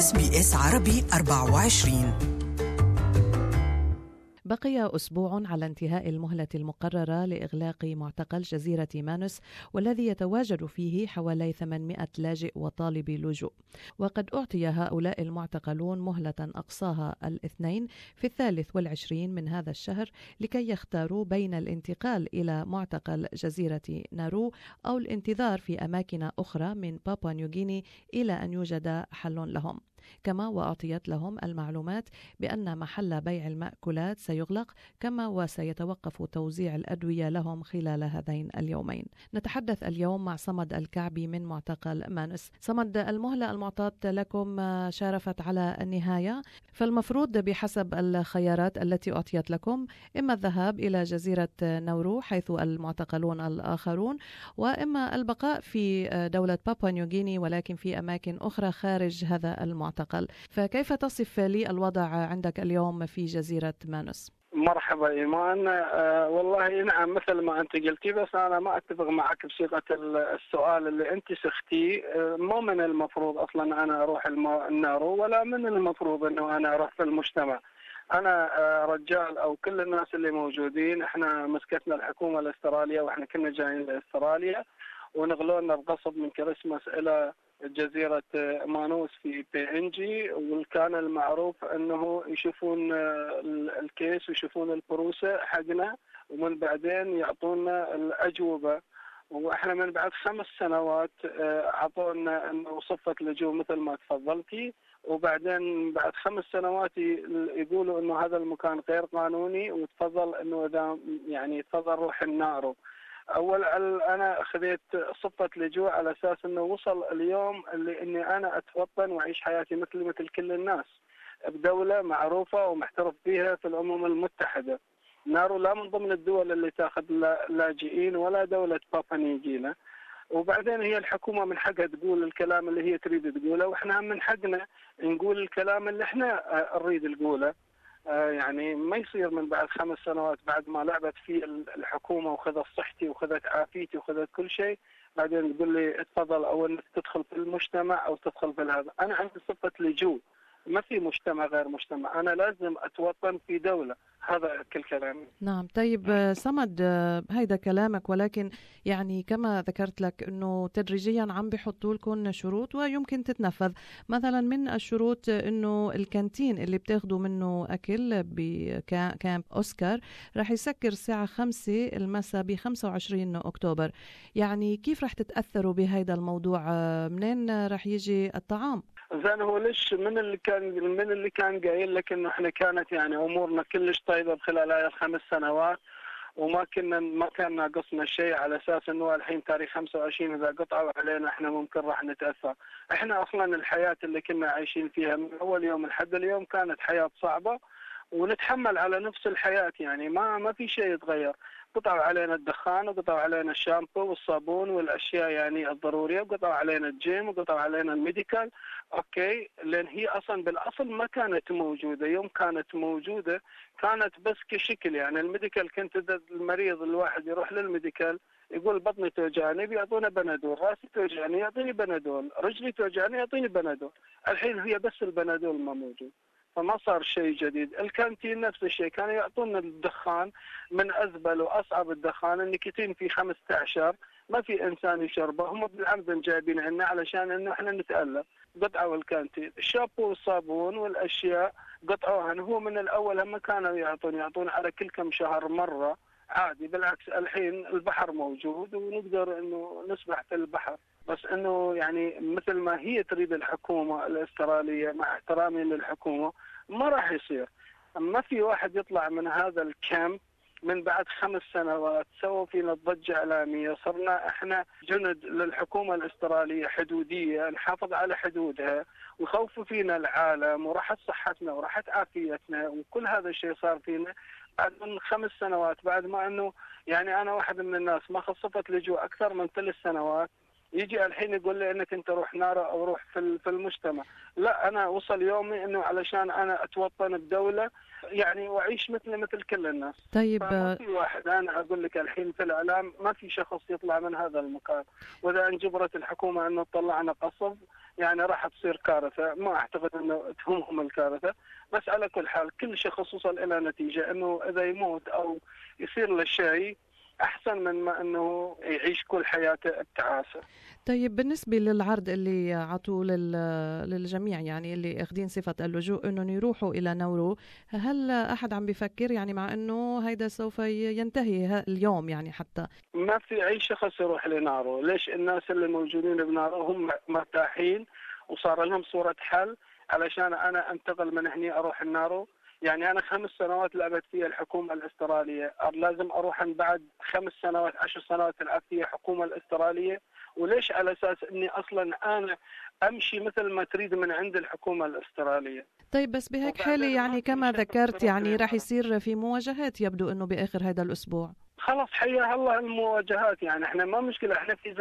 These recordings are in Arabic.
SBS عربي 24. بقي أسبوع على انتهاء المهلة المقررة لإغلاق معتقل جزيرة مانوس، والذي يتواجد فيه حوالي 800 لاجئ وطالب لجوء. وقد أعطي هؤلاء المعتقلون مهلة أقصاها الاثنين في 23 من هذا الشهر لكي يختاروا بين الانتقال إلى معتقل جزيرة نارو أو الانتظار في أماكن أخرى من بابوا نيوغيني إلى أن يوجد حل لهم. كما وأعطيت لهم المعلومات بأن محل بيع المأكولات سيغلق، كما وسيتوقف توزيع الأدوية لهم خلال هذين اليومين. نتحدث اليوم مع صمد الكعبي من معتقل مانوس. صمد، المهلة المعطاة لكم شارفت على النهاية، فالمفروض بحسب الخيارات التي أعطيت لكم إما الذهاب إلى جزيرة نورو حيث المعتقلون الآخرون، وإما البقاء في دولة بابوا نيوغيني ولكن في أماكن أخرى خارج هذا المعتقل. فكيف تصف لي الوضع عندك اليوم في جزيرة مانوس؟ مرحبا إيمان. والله نعم مثل ما أنت قلتي، بس أنا ما أتفق معك بصيغة السؤال اللي أنت سختي. مو من المفروض أصلا أنا أروح النارو، ولا من المفروض أنه أنا أروح في المجتمع. أنا رجال أو كل الناس اللي موجودين إحنا مسكتنا الحكومة الأسترالية، وإحنا كنا جايين لأستراليا ونغلونا بغصب من كريسماس إلى جزيرة مانوس في PNG، وكان المعروف أنه يشوفون الكيس ويشوفون البروسة حقنا ومن بعدين يعطونا الأجوبة. وإحنا من بعد 5 سنوات عطونا أنه صفة لجوء مثل ما تفضلتي، وبعدين بعد 5 سنوات يقولوا أنه هذا المكان غير قانوني وتفضل أنه إذا يعني تفضل روح النارو. أول أنا أخذت صفة لجوء على أساس أنه وصل اليوم اللي إني أنا أتوطن وأعيش حياتي مثل كل الناس بدولة معروفة ومحترف فيها في الأمم المتحدة. نارو لا من ضمن الدول اللي تأخذ لاجئين ولا دولة بابا نيوغينا. وبعدين هي الحكومة من حقها تقول الكلام اللي هي تريد تقوله، وإحنا من حقنا نقول الكلام اللي إحنا نريد نقوله. يعني ما يصير من بعد 5 سنوات بعد ما لعبت في الحكومة وخذت صحتي وخذت عافيتي وخذت كل شيء، بعدين تقول لي اتفضل او انك تدخل في المجتمع او تدخل في هذا. انا عندي صفة لجوء، ما في مجتمع غير مجتمع، انا لازم اتوطن في دولة. هذا كل كلامي. نعم. طيب صمد، هيدا كلامك، ولكن يعني كما ذكرت لك أنه تدريجيا عم بيحطوا لكم شروط ويمكن تتنفذ. مثلا من الشروط أنه الكانتين اللي بتاخدوا منه أكل بكامب أوسكار رح يسكر الساعة 5 المساء ب 25 أكتوبر. يعني كيف رح تتأثروا بهيدا الموضوع؟ منين رح يجي الطعام؟ زين، هو ليش من اللي كان قايل لك انه احنا كانت يعني امورنا كلش طيبه خلال هاي ال5 سنوات، وما كان ناقصنا شيء، على اساس انه الحين تاريخ 25 اذا قطعوا علينا احنا ممكن راح نتاثر. احنا اصلا الحياه اللي كنا عايشين فيها من اول يوم لحد اليوم كانت حياه صعبه، ونتحمل على نفس الحياه، يعني ما في شيء يتغير. قطعوا علينا الدخان، وقطعوا علينا الشامبو والصابون والاشياء يعني الضروريه، وقطعوا علينا الجيم، وقطعوا علينا الميديكال. اوكي، لان هي اصلا بالاصل ما كانت موجوده. يوم كانت موجوده كانت بس كشكل، يعني الميديكال كنت المريض الواحد يروح للميديكال يقول بطني توجعني بيعطونا بنادول، راسي توجعني يعطيني بنادول، رجلي توجعني يعطيني بنادول. الحين هي بس البنادول ما موجود، فما صار شيء جديد. الكانتين نفس الشيء، كانوا يعطونا الدخان من أذبل وأصعب الدخان، النيكوتين فيه 15 ما في إنسان يشربه، هم بالعمد جايبين عنا علشان إنه إحنا نتألف. قطعوا الكانتين، الشامبو والصابون والأشياء قطعوها. هو من الأول هم كانوا يعطون على كل كم شهر مرة عادي. بالعكس الحين البحر موجود ونقدر إنه نسبح في البحر، بس إنه يعني مثل ما هي تريد الحكومة الأسترالية، مع احترامي للحكومة، ما راح يصير. ما في واحد يطلع من هذا الكامب من بعد 5 سنوات سووا فينا ضجة إعلامية، صرنا احنا جند للحكومة الأسترالية حدودية نحافظ على حدودها، وخوفوا فينا العالم وراحت صحتنا وراحت عافيتنا، وكل هذا الشيء صار فينا بعد من 5 سنوات. بعد ما انه يعني انا واحد من الناس ما خصفت لجوء اكثر من 3 سنوات، يجي الحين يقول لي انك انت روح نار او روح في المجتمع. لا، انا وصل يومي انه علشان انا اتوطن بدولة يعني واعيش مثل كل الناس. طيب ما في واحد، انا اقول لك الحين في الاعلام ما في شخص يطلع من هذا المكان، واذا انجبرت الحكومة انه تطلعنا قصف يعني راح تصير كارثة. ما أعتقد أنه تهمهم الكارثة، بس على كل حال كل شخص وصل إلى نتيجة أنه إذا يموت أو يصير له شيء أحسن من ما أنه يعيش كل حياته التعاسة. طيب بالنسبة للعرض اللي عطوه للجميع، يعني اللي اخذين صفة اللجوء انهم يروحوا الى نورو، هل احد عم بيفكر يعني مع انه هيدا سوف ينتهي اليوم يعني حتى؟ ما في أي شخص يروح لنارو. ليش؟ الناس اللي موجودين بنارو هم مرتاحين وصار لهم صورة حل علشان أنا أنتقل من هني أروح النارو. يعني أنا 5 سنوات لعبت فيها الحكومة الأسترالية، لازم أروح بعد 5 سنوات 10 سنوات تلعب فيها الحكومة الأسترالية. وليش؟ على أساس أني أصلا أنا أمشي مثل ما تريد من عند الحكومة الأسترالية. طيب بس بهيك حالة يعني كما ذكرت يعني راح يصير في مواجهات يبدو أنه بآخر هذا الأسبوع. خلاص حياها الله المواجهات. يعني احنا ما مشكلة، احنا في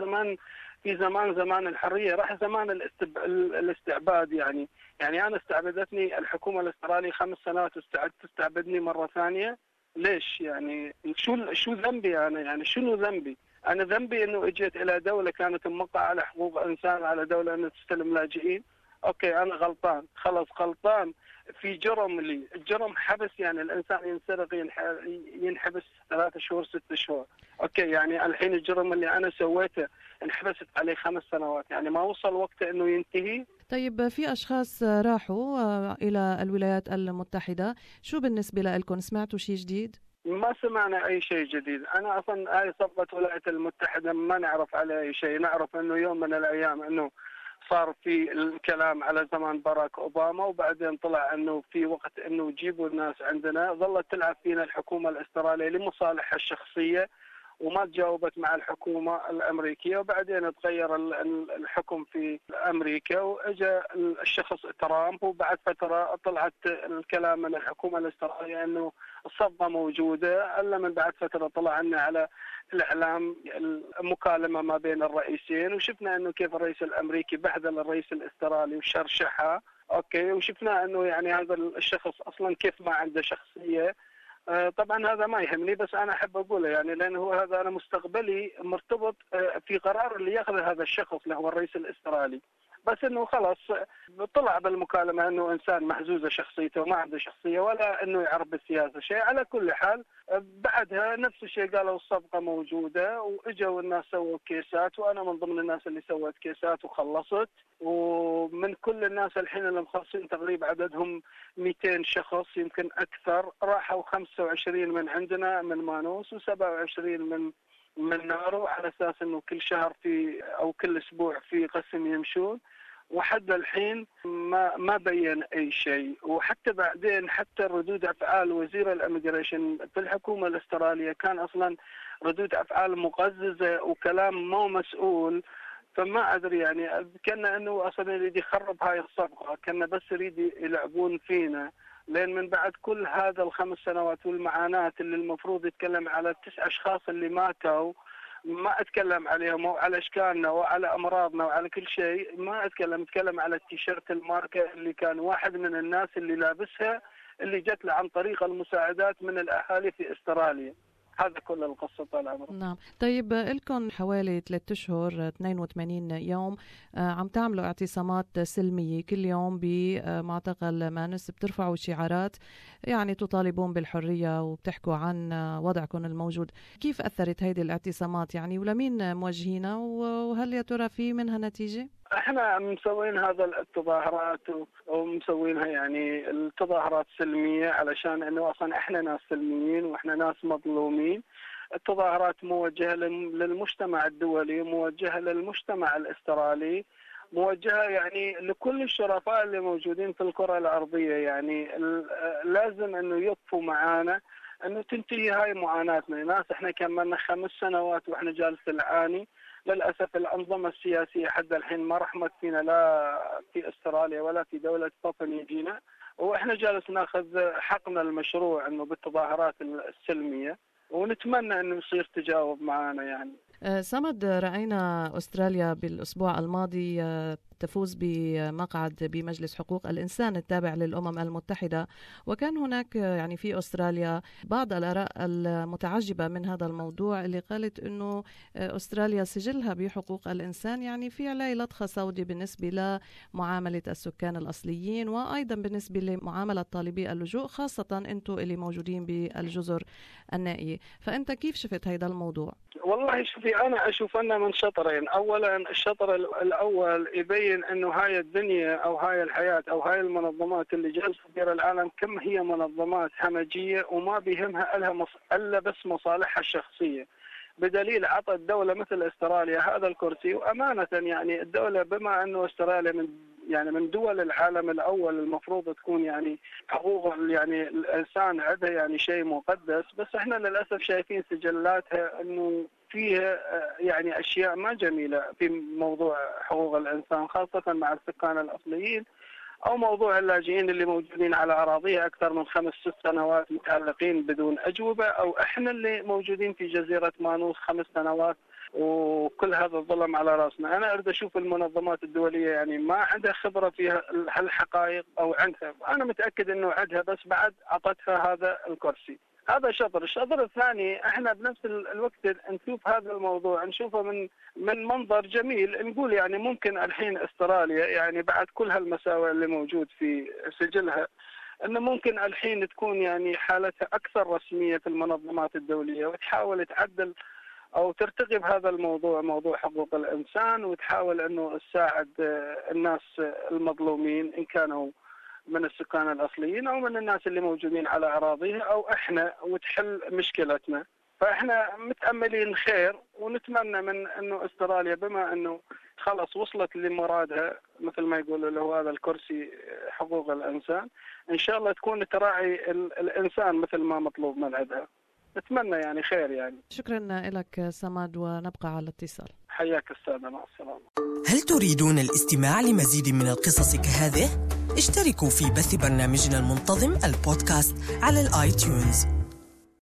زمان الحرية، راح زمان الاستعباد. يعني أنا استعبدتني الحكومة الأسترالية 5 سنوات تستعبدني مرة ثانية. ليش؟ يعني شو ذنبي أنا؟ يعني شنو ذنبي؟ أنا ذنبي إنه إجيت إلى دولة كانت موقعة على حقوق إنسان، على دولة أن تستلم لاجئين. أوكي أنا غلطان، خلاص غلطان في جرم لي، الجرم حبس. يعني الإنسان ينسرق ينحبس 3 شهور 6 شهور. أوكي يعني الحين الجرم اللي أنا سويته انحبست عليه 5 سنوات، يعني ما وصل وقته إنه ينتهي. طيب في أشخاص راحوا إلى الولايات المتحدة، شو بالنسبة لكم؟ سمعتوا شيء جديد؟ ما سمعنا أي شيء جديد. أنا أصلا هاي صفقة الولايات المتحدة ما نعرف على أي شيء. نعرف إنه يوم من الأيام إنه صار في الكلام على زمان باراك أوباما، وبعدين طلع أنه في وقت أنه يجيبوا الناس عندنا. ظلت تلعب فينا الحكومة الأسترالية لمصالحها الشخصية وما تجاوبت مع الحكومة الأمريكية، وبعدين تغير الحكم في أمريكا وإجا الشخص ترامب، وبعد فترة طلعت الكلام من الحكومة الأسترالية أنه الصفقة موجودة. إلا من بعد فترة طلع لنا على الإعلام المكالمة ما بين الرئيسين، وشفنا أنه كيف الرئيس الأمريكي بهدل الرئيس الأسترالي وشرشحها. أوكي، وشفنا أنه يعني هذا الشخص أصلا كيف ما عنده شخصية. طبعا هذا ما يهمني، بس أنا أحب أقوله يعني لأنه هذا أنا مستقبلي مرتبط في قرار اللي يأخذه هذا الشخص اللي هو الرئيس الأسترالي. بس انه خلاص طلع بالمكالمه انه انسان محزوزه شخصيته وما عنده شخصيه ولا انه يعرف بالسياسه شيء. على كل حال بعدها نفس الشيء قالوا الصفقه موجوده، واجوا الناس سووا كيسات، وانا من ضمن الناس اللي سوت كيسات وخلصت. ومن كل الناس الحين اللي مخلصين تقريبا عددهم 200 شخص يمكن اكثر، راحوا 25 من عندنا من مانوس و27 من نارو، على اساس انه كل شهر في او كل اسبوع في قسم يمشون. وحد الحين ما بين اي شيء. وحتى بعدين حتى ردود افعال وزير الاميجريشن في الحكومه الاستراليه كان اصلا ردود افعال مقززه وكلام مو مسؤول. فما ادري يعني كان انه اصلا يريد يخرب هاي الصفقه، كان بس يريد يلعبون فينا. لأن من بعد كل هذا ال5 سنوات والمعاناة اللي المفروض يتكلم على 9 أشخاص اللي ماتوا، ما أتكلم عليهم وعلى أشكالنا وعلى أمراضنا وعلى كل شيء. ما أتكلم على التيشيرت الماركة اللي كان واحد من الناس اللي لابسها اللي جت له عن طريق المساعدات من الأهالي في أستراليا. هذا كل القصة طال عمرك. نعم. طيب لكم حوالي 3 أشهر 82 يوم عم تعملوا اعتصامات سلمية كل يوم بمعتقل مانوس، بترفعوا شعارات يعني تطالبون بالحرية وبتحكوا عن وضعكم الموجود. كيف أثرت هيدي الاعتصامات يعني ولمين موجهينها، وهل يا ترى في منها نتيجة؟ احنا مسوين هذا التظاهرات ومسوينها يعني التظاهرات سلمية علشان انه اصلا احنا ناس سلميين واحنا ناس مظلومين. التظاهرات موجهة للمجتمع الدولي، موجهة للمجتمع الاسترالي، موجهة يعني لكل الشرفاء اللي موجودين في الكرة الأرضية. يعني لازم انه يقفوا معانا انه تنتهي هاي معاناتنا. ناس احنا كملنا 5 سنوات واحنا جالسين نعاني. للأسف الأنظمة السياسية حتى الحين ما رحمت فينا لا في أستراليا ولا في دولة بابوا نيو غيني، وإحنا جالس ناخذ حقنا المشروع إنه بالتظاهرات السلمية، ونتمنى إنه يصير تجاوب معنا يعني. صمد، رأينا أستراليا بالأسبوع الماضي تفوز بمقعد بمجلس حقوق الإنسان التابع للأمم المتحدة. وكان هناك يعني في أستراليا بعض الآراء المتعجبة من هذا الموضوع اللي قالت إنه أستراليا سجلها بحقوق الإنسان يعني في عليه لطخة سوداء بالنسبة لمعاملة السكان الأصليين، وأيضا بالنسبة لمعاملة طالبي اللجوء، خاصة أنتم اللي موجودين بالجزر النائية. فأنت كيف شفت هذا الموضوع؟ والله شوفي، أنا أشوف أنه من شطرين. أولا الشطر الأول يبين أنه هاي الدنيا أو هاي الحياة أو هاي المنظمات اللي جالسة تدير العالم كم هي منظمات همجية وما بيهمها إلا بس مصالحها الشخصية، بدليل عطى الدولة مثل استراليا هذا الكرسي. وأمانة يعني الدولة بما أنه استراليا من دول العالم الأول المفروض تكون يعني حقوق يعني الإنسان عندها يعني شيء مقدس، بس احنا للأسف شايفين سجلاتها أنه فيها يعني أشياء ما جميلة في موضوع حقوق الإنسان، خاصة مع السكان الأصليين، أو موضوع اللاجئين اللي موجودين على أراضيها أكثر من 5-6 سنوات متعلقين بدون أجوبة، أو إحنا اللي موجودين في جزيرة مانوس 5 سنوات وكل هذا الظلم على رأسنا. أنا أريد أشوف المنظمات الدولية يعني ما عندها خبرة في هالحقائق أو عندها، أنا متأكد أنه عندها بس بعد عطتها هذا الكرسي. هذا شطر. الشطر الثاني احنا بنفس الوقت نشوف هذا الموضوع نشوفه من منظر جميل، نقول يعني ممكن الحين استراليا يعني بعد كل هالمساوئ اللي موجود في سجلها انه ممكن الحين تكون يعني حالتها اكثر رسمية في المنظمات الدولية وتحاول تعدل او ترتقي بهذا الموضوع، موضوع حقوق الانسان، وتحاول انه تساعد الناس المظلومين ان كانوا من السكان الأصليين أو من الناس اللي موجودين على أراضيها أو إحنا، وتحل مشكلتنا. فإحنا متأملين خير ونتمنى من أنه استراليا بما أنه خلص وصلت لمرادها مثل ما يقولوا له هذا الكرسي حقوق الإنسان، إن شاء الله تكون تراعي الإنسان مثل ما مطلوب من عندها. نتمنى يعني خير يعني. شكرا لك سماد، ونبقى على الاتصال. حياك السادة، مع السلامة. هل تريدون الاستماع لمزيد من القصص كهذه؟ اشتركوا في بث برنامجنا المنتظم البودكاست على الآيتيونز.